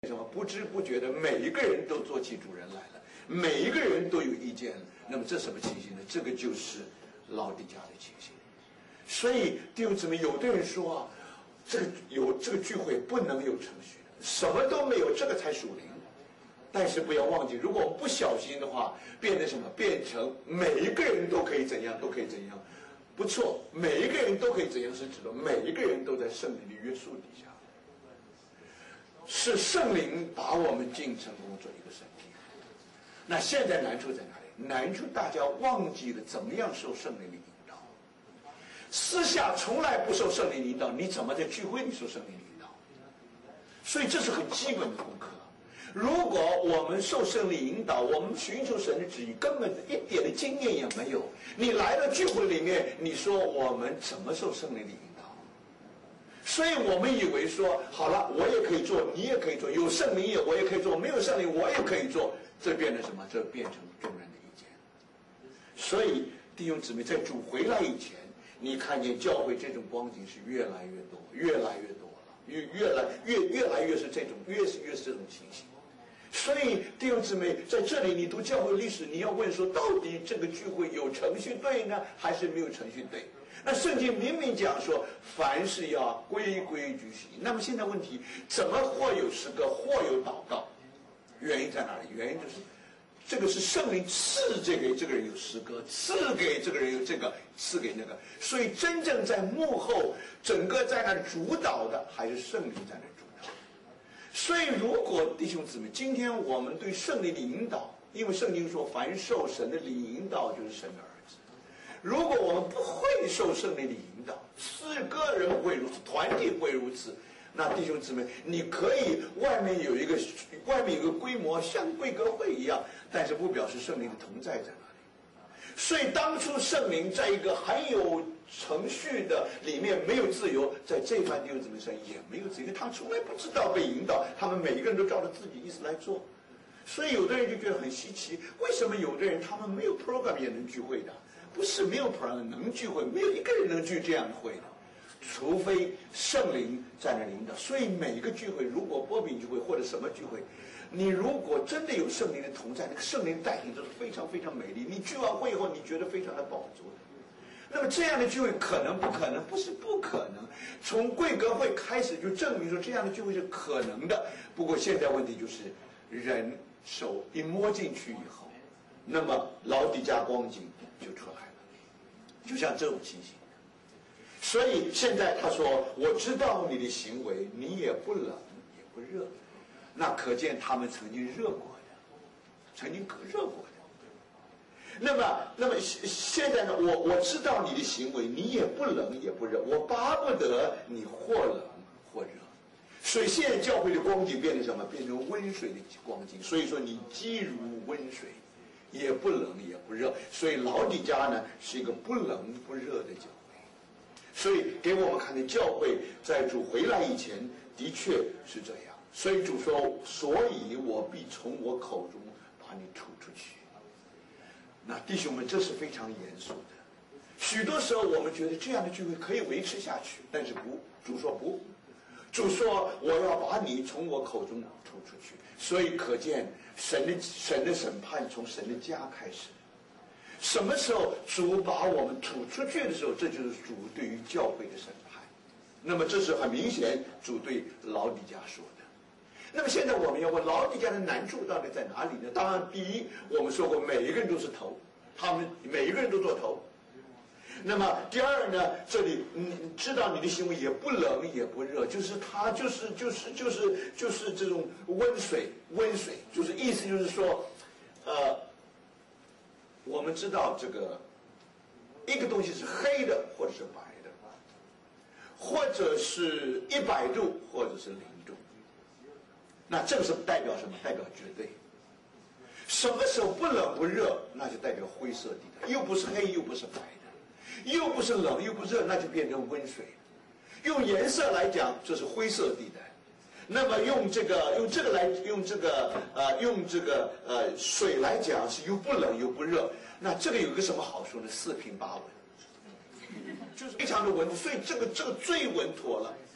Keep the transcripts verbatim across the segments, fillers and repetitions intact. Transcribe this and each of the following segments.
什么不知不觉的，每一个人都做起主人来了，每一个人都有意见了。那么这什么情形呢？这个就是老底家的情形。所以弟兄姊妹，有的人说啊，这个有这个聚会不能有程序的，什么都没有，这个才属灵。但是不要忘记，如果我们不小心的话，变成什么？变成每一个人都可以怎样，都可以怎样。不错，每一个人都可以怎样，是指的每一个人都在圣灵的约束底下。是圣灵把我们进成功做一个身体。那现在难处在哪里？难处大家忘记了怎么样受圣灵的引导。私下从来不受圣灵引导，你怎么在聚会里受圣灵引导？所以这是很基本的功课。如果我们受圣灵引导，我们寻求神的旨意，根本一点的经验也没有。你来了聚会里面，你说我们怎么受圣灵的引导？所以我们以为说好了，我也可以做，你也可以做，有圣灵也我也可以做，没有圣灵我也可以做，这变成什么？这变成众人的意见。所以弟兄姊妹，在主回来以前，你看见教会这种光景是越来越多，越来越多了，越越来越越来越是这种，越是越是这种情形。所以弟兄姊妹，在这里你读教会历史，你要问说，到底这个聚会有程序对呢，还是没有程序对？那圣经明明讲说，凡事要规规矩矩。那么现在问题，怎么或有诗歌，或有祷告？原因在哪里？原因就是，这个是圣灵赐这个这个人有诗歌，赐给这个人有这个，赐给那个。所以真正在幕后，整个在那里主导的，还是圣灵在那主导。所以如果弟兄姊妹，今天我们对圣灵的引导，因为圣经说，凡受神的灵引导，就是神的儿子。如果我们不会受圣灵的引导，是个人会如此，团体会如此，那弟兄姊妹，你可以外面有一个外面有个规模像贵格会一样，但是不表示圣灵的同在在哪里。所以当初圣灵在一个很有程序的里面没有自由，在这番弟兄姊妹上也没有自由，因为他们从来不知道被引导，他们每一个人都照着自己意思来做。所以有的人就觉得很稀奇，为什么有的人他们没有 program 也能聚会的？不是没有 program 能聚会，没有一个人能聚这样的会的，除非圣灵在那领导。所以每一个聚会，如果波比聚会或者什么聚会，你如果真的有圣灵的同在，那个圣灵带领都是非常非常美丽。你聚完会以后，你觉得非常的饱足的。那么这样的聚会可能不可能？不是不可能。从贵格会开始就证明说这样的聚会是可能的。不过现在问题就是人手一摸进去以后，那么老底家光景就出来了，就像这种情形。所以现在他说，我知道你的行为，你也不冷也不热，那可见他们曾经热过的，曾经可热过的。那么那么现在呢，我我知道你的行为，你也不冷也不热，我巴不得你或冷或热。所以现在教会的光景变成什么？变成温水的光景。所以说你既如温水，也不冷也不热。所以老底家呢是一个不冷不热的教会。所以给我们看见教会在主回来以前的确是这样。所以主说，所以我必从我口中把你吐出去。那弟兄们，这是非常严肃的。许多时候我们觉得这样的聚会可以维持下去，但是不，主说不。主说我要把你从我口中吐出去。所以可见神的神的审判从神的家开始。什么时候主把我们吐出去的时候，这就是主对于教会的审判。那么这是很明显主对老底家说的。那么现在我们要问，老底家的难处到底在哪里呢？当然第一，我们说过每一个人都是头，他们每一个人都做头。那么第二呢，这里你知道你的行为也不冷也不热，就是他就是就是就是就是这种温水温水，就是意思就是说呃我们知道这个一个东西是黑的或者是白的，或者是一百度或者是零度，那这个是代表什么？代表绝对。什么时候不冷不热，那就代表灰色地带，又不是黑又不是白的，又不是冷又不热，那就变成温水。用颜色来讲，这是灰色地带。那么用这个用这个来用这个呃用这个呃水来讲，是又不冷又不热。那这个有个什么好处呢？四平八稳，就是非常的稳。所以这个这个最稳妥了。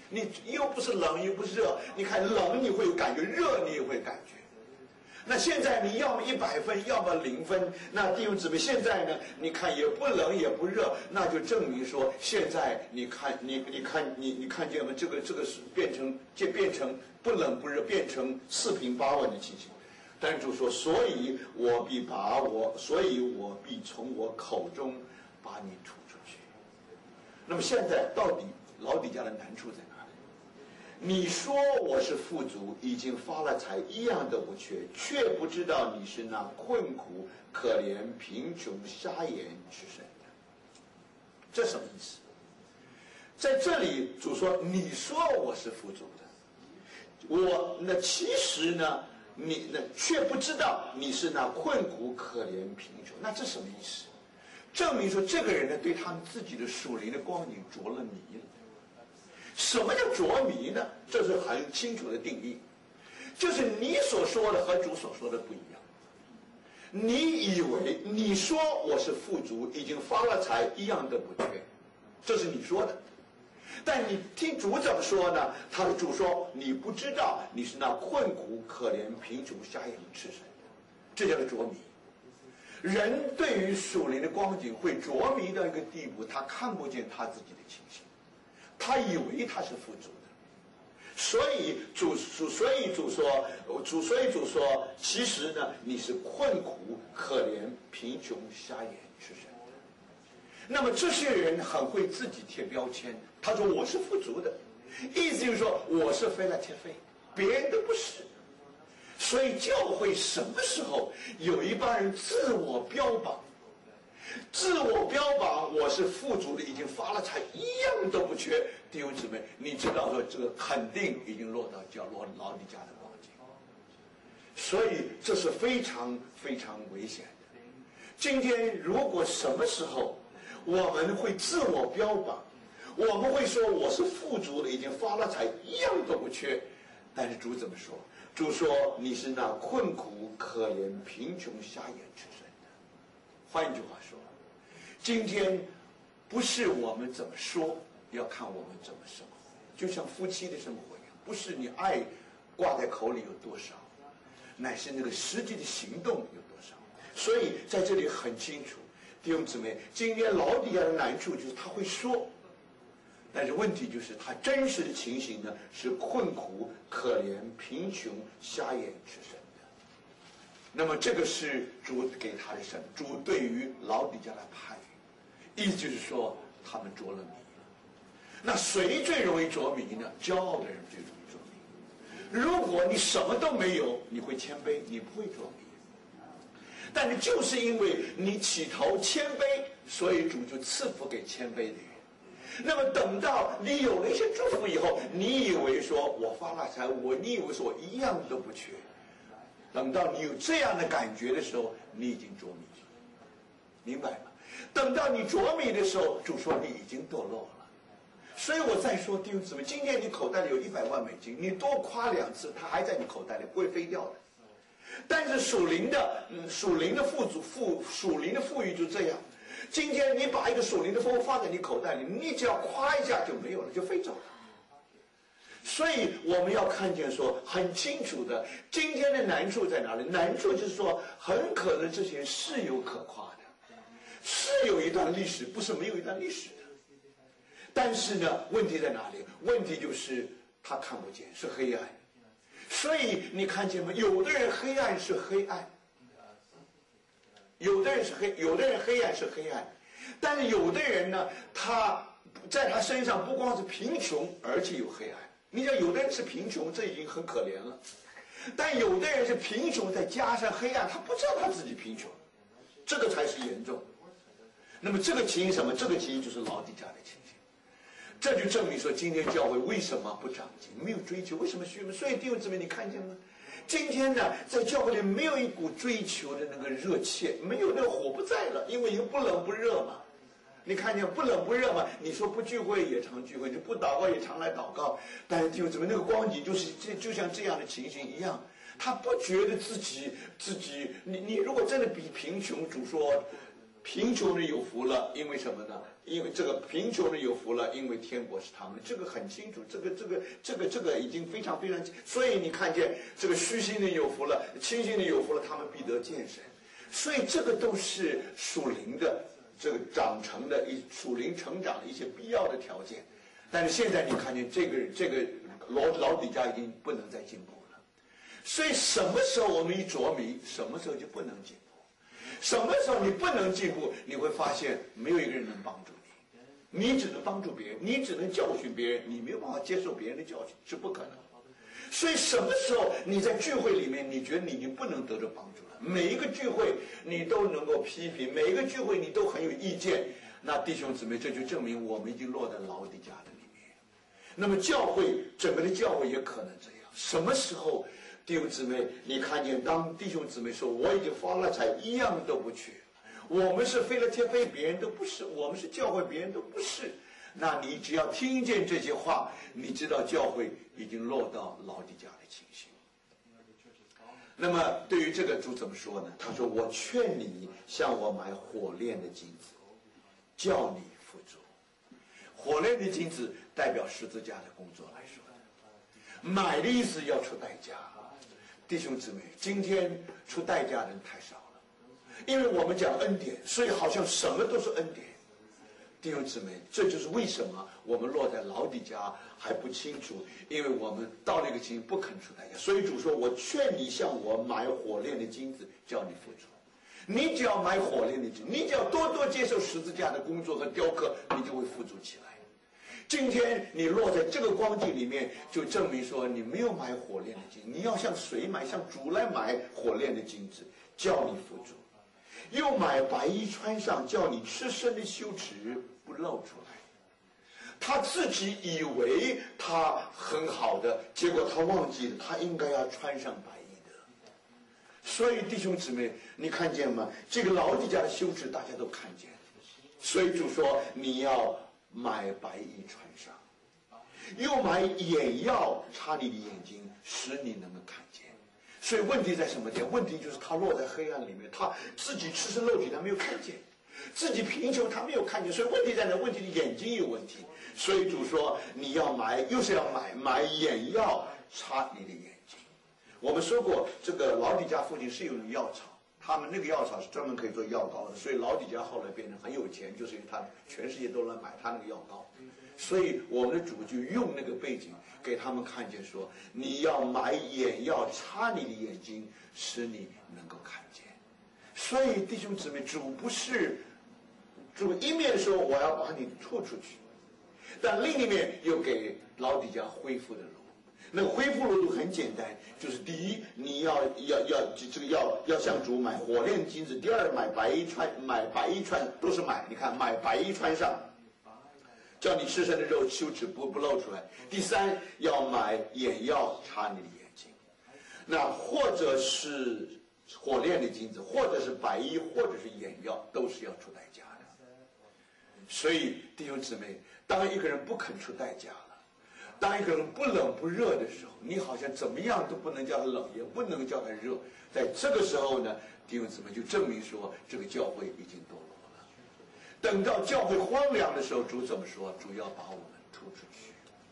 你又不是冷又不是热，你看冷你会有感觉，热你也会感觉。那现在你要么一百分，要么零分，那弟兄姊妹，现在呢，你看也不冷也不热，那就证明说，现在你看你你看你你看见吗？这个这个是变成就变成不冷不热，变成四平八稳的情形。但主说，所以我必把我，所以我必从我口中把你吐出去。那么现在到底老底家的难处在哪里？你说我是富足，已经发了财，一样都不缺，却不知道你是那困苦、可怜、贫穷、瞎眼之身的。这什么意思？在这里主说，你说我是富足的，我那其实呢，你那却不知道你是那困苦、可怜、贫穷。那这什么意思？证明说这个人呢，对他们自己的属灵的光景着了迷了。什么叫着迷呢？这是很清楚的定义，就是你所说的和主所说的不一样。你以为你说我是富足，已经发了财，一样都不缺，这是你说的。但你听主怎么说呢？他的主说，你不知道你是那困苦、可怜、贫穷、瞎眼、赤身的，这叫做着迷。人对于属灵的光景会着迷到一个地步，他看不见他自己的情形，他以为他是富足的，所以主主所以主说主所以主说，其实呢，你是困苦、可怜、贫穷、瞎眼、赤身的。那么这些人很会自己贴标签，他说我是富足的，意思就是说我是非来贴非，别人都不是。所以教会什么时候有一帮人自我标榜？自我标榜我是富足的，已经发了财，一样都不缺。弟兄姊妹，你知道说这个肯定已经落到叫落老底家的光景，所以这是非常非常危险的。今天如果什么时候我们会自我标榜，我们会说我是富足的，已经发了财，一样都不缺。但是主怎么说？主说你是那困苦、可怜、贫穷、瞎眼、赤身的。换一句话说，今天不是我们怎么说，要看我们怎么生活。就像夫妻的生活一样，不是你爱挂在口里有多少，乃是那个实际的行动有多少。所以在这里很清楚，弟兄姊妹，今天老底下的难处就是他会说，但是问题就是他真实的情形呢，是困苦、可怜、贫穷、瞎眼、赤身的。那么这个是主给他的神，主对于老底家的判语，意思就是说他们着了迷。那谁最容易着迷呢？骄傲的人最容易着迷。如果你什么都没有，你会谦卑，你不会着迷。但是就是因为你起头谦卑，所以主就赐福给谦卑的人。那么等到你有了一些祝福以后，你以为说我发了财，我你以为说我一样都不缺。等到你有这样的感觉的时候，你已经着迷了，明白吗？等到你着迷的时候，主说你已经堕落了。所以我再说弟兄姊妹，今天你口袋里有一百万美金，你多夸两次，它还在你口袋里，不会飞掉的。但是属灵的，嗯，属灵的富足富属灵的富裕就这样。今天你把一个属灵的富放在你口袋里，你只要夸一下就没有了，就飞走了。所以我们要看见说很清楚的，今天的难处在哪里？难处就是说，很可能这些人是有可夸的，是有一段历史，不是没有一段历史的。但是呢，问题在哪里？问题就是他看不见，是黑暗。所以你看见吗？有的人黑暗是黑暗，有的人是黑，有的人黑暗是黑暗，但是有的人呢，他在他身上不光是贫穷，而且有黑暗。你讲有的人是贫穷，这已经很可怜了，但有的人是贫穷再加上黑暗，他不知道他自己贫穷，这个才是严重。那么这个情形什么？这个情形就是老底家的情形。这就证明说，今天教会为什么不长进，没有追求，为什么虚无？所以弟兄姊妹，你看见吗？今天呢，在教会里没有一股追求的那个热切，没有那个火不在了，因为不冷不热嘛。你看见不冷不热嘛？你说不聚会也常聚会，你不祷告也常来祷告，但是弟兄姊妹，那个光景就是这就像这样的情形一样，他不觉得自己自己，你你如果真的比贫穷，主说贫穷人有福了，因为什么呢？因为这个贫穷人有福了，因为天国是他们，这个很清楚，这个这个这个这个已经非常非常，所以你看见这个虚心人有福了，清心人有福了，他们必得见神。所以这个都是属灵的这个长成的一属灵成长的一些必要的条件。但是现在你看见这个这个老老底家已经不能再进步了。所以什么时候我们一着迷，什么时候就不能进步。什么时候你不能进步，你会发现没有一个人能帮助你，你只能帮助别人，你只能教训别人，你没有办法接受别人的教训，是不可能。所以什么时候你在聚会里面，你觉得你已经不能得到帮助了，每一个聚会你都能够批评，每一个聚会你都很有意见，那弟兄姊妹，这就证明我们已经落在老底家的里面。那么教会整个的教会也可能这样，什么时候弟兄姊妹，你看见当弟兄姊妹说我已经发了财，一样都不缺，我们是飞了天飞，别人都不是，我们是教会，别人都不是，那你只要听见这些话，你知道教会已经落到老底家的情形。那么对于这个主怎么说呢？他说，我劝你向我买火炼的金子，叫你富足。火炼的金子代表十字架的工作来说的，买的意思要出代价。弟兄姊妹，今天出代价的人太少了，因为我们讲恩典，所以好像什么都是恩典。弟兄姊妹，这就是为什么我们落在老底家还不清楚，因为我们到那个情不肯出代价。所以主说，我劝你向我买火炼的金子，叫你富足。你只要买火炼的金子，你只要多多接受十字架的工作和雕刻，你就会富足起来。今天你落在这个光景里面，就证明说你没有买火炼的金子，你要向谁买？向主来买火炼的金子，叫你富足。又买白衣穿上，叫你赤身的羞耻不露出来。他自己以为他很好的，结果他忘记了他应该要穿上白衣的。所以弟兄姊妹，你看见吗？这个老底家的羞耻大家都看见，所以主说你要买白衣穿上，又买眼药擦你的眼睛，使你能够看见。所以问题在什么点？问题就是他落在黑暗里面，他自己赤身露体，他没有看见；自己贫穷，他没有看见。所以问题在哪？问题的眼睛有问题。所以主说你要买，又是要买买眼药擦你的眼睛。我们说过，这个老底家附近是有药草，他们那个药草是专门可以做药膏的，所以老底家后来变成很有钱，就是因为他全世界都来买他那个药膏。所以我们的主就用那个背景给他们看见说，你要买眼药擦你的眼睛，使你能够看见。所以弟兄姊妹，主不是主一面说我要把你吐出去，但另一面又给老底家恢复的路。那个恢复路很简单，就是第一，你要要要这个要要向主买火炼金子；第二，买白衣穿，买白衣穿都是买，你看买白衣穿上，叫你赤身的肉羞耻不不露出来。第三，要买眼药擦你的眼睛。那或者是火炼的金子，或者是白衣，或者是眼药，都是要出代价的。所以弟兄姊妹，当一个人不肯出代价了，当一个人不冷不热的时候，你好像怎么样都不能叫他冷，也不能叫他热。在这个时候呢，弟兄姊妹就证明说，这个教会已经堕落了。等到教会荒凉的时候，主怎么说？主要把我们吐出去。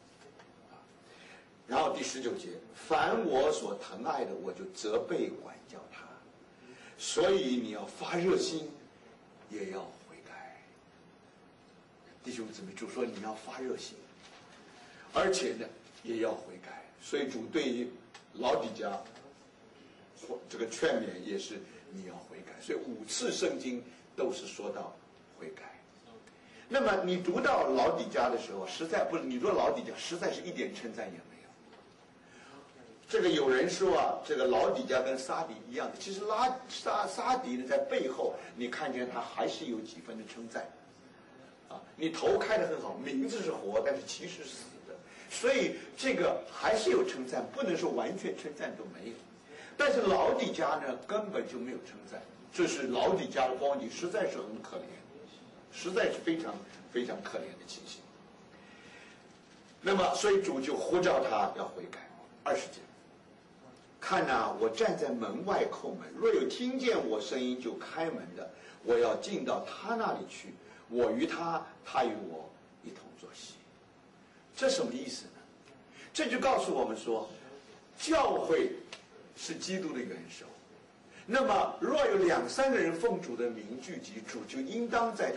然后第十九节，凡我所疼爱的，我就责备管教他。所以你要发热心，也要悔改。弟兄姊妹，主说你要发热心，而且呢也要悔改。所以主对于老底家这个劝勉也是你要悔改。所以五次圣经都是说到悔改。那么你读到老底家的时候，实在不是你读老底家，实在是一点称赞也没有。这个有人说啊，这个老底家跟撒底一样的，其实拉撒撒底呢，在背后你看见他还是有几分的称赞，啊，你头开得很好，名字是活，但是其实是死的，所以这个还是有称赞，不能说完全称赞都没有。但是老底家呢，根本就没有称赞，这是老底家的光景，实在是很可怜，实在是非常非常可怜的情形。那么，所以主就呼召他要悔改。二十节。 看哪、啊，我站在门外叩门，若有听见我声音就开门的，我要进到他那里去，我与他，他与我一同坐席。这什么意思呢？这就告诉我们说，教会是基督的元首。那么，若有两三个人奉主的名聚集，主就应当在